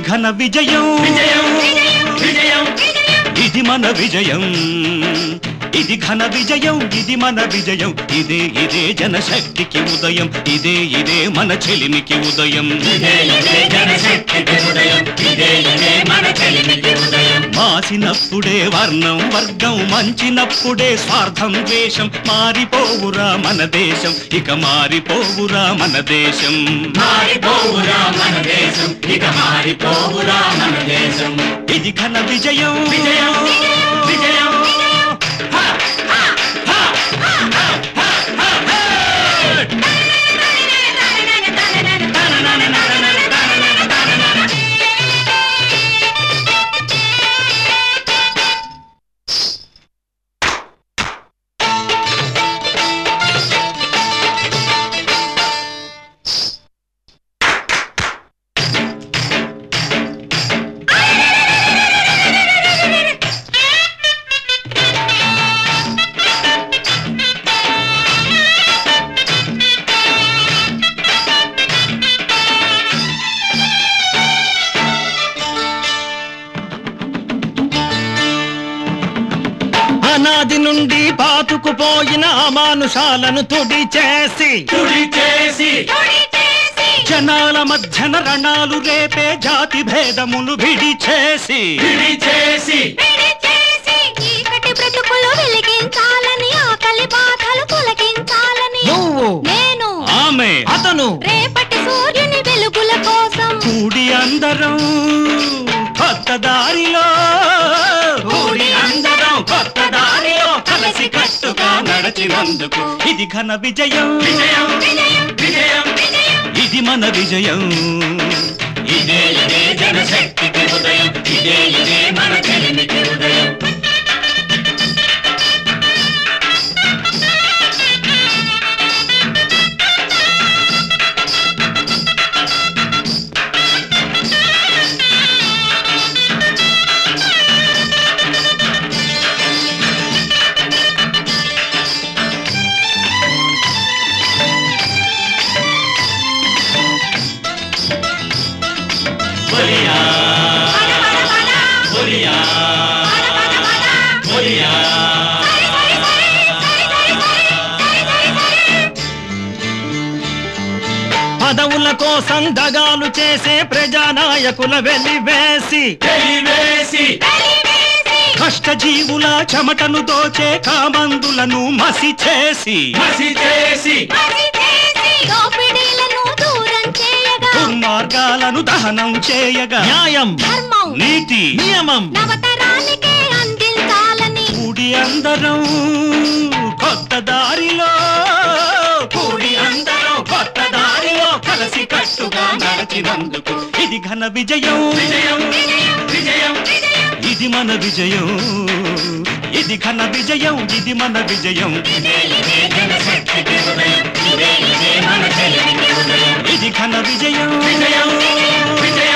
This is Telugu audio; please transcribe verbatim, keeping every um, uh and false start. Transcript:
ఘన విజయం విజయం విజయం ఇది మన విజయం ఇది ఘన విజయం ఇది మన విజయం ఇదే ఇదే జనశక్తికి ఉదయం ఇదే ఇదే మన చెలిమికి ఉదయం ఇదే ఇదే జనశక్తికి ఉదయం ఇదే ఇదే మన చెలిమికి ఉదయం మాసినప్పుడే వర్ణం వర్గం మంచినప్పుడే స్వార్థం ద్వేషం మారిపోవురా మన దేశం ఇక మారిపోవురా మన దేశం మారిపోవురా మన దేశం ఇక మారిపోవురా మన దేశం ఇది ఘన విజయం విజయం విజయం అనాది నుండి పాతుకుపోయిన అమానుషాలను తుడి చేసి తుడి చేసి జనాల మధ్యన రణాలు రేపే జాతి భేదములు విడి చేసి విడి చేసి చీకటి బ్రతుకులు వెలిగించాలని ఆకలి బాధలు తొలగించాలని నువ్వు నేను ఆమె అతను రేపటి సూర్యుని వెలుగుల కోసం కూడి అందరం కొత్త దారిలో కూడి అందరం కొత్త దారిలో కలిసి కట్టుగా నడచినందుకు ఇది ఘన విజయం విజయం విజయం ఇది మన విజయం ఇదే ఇదే జనశక్తికి ఉదయం ఇదే ఇదే మన చెలిమికి ఉదయం పదవుల కోసం దగాలు చేసే ప్రజానాయకుల వెలివేసి వెలివేసి కష్టజీవుల చెమటను దోచే కామందులను మసి చేసి మసి చేసి దోపిడీలను దూరం చేయగా దుర్మార్గాలను దహనం చేయగా న్యాయం ధర్మం నీతి నియమం నవతరానికే అందించాలని కూడి అందరం కొత్త దారిలో కూడి అందరం కొత్త దారిలో కలిసి కట్టుగా నడచినందుకు ఇది ఘన విజయం విజయం విజయం ఇది మన విజయం ఇది ఘన విజయం ఇది మన విజయం ఇదే ఇదే జనశక్తికి ఉదయం ఇదే ఇదే మన చెలిమికి ఉదయం ఇది ఘన విజయం విజయం విజయం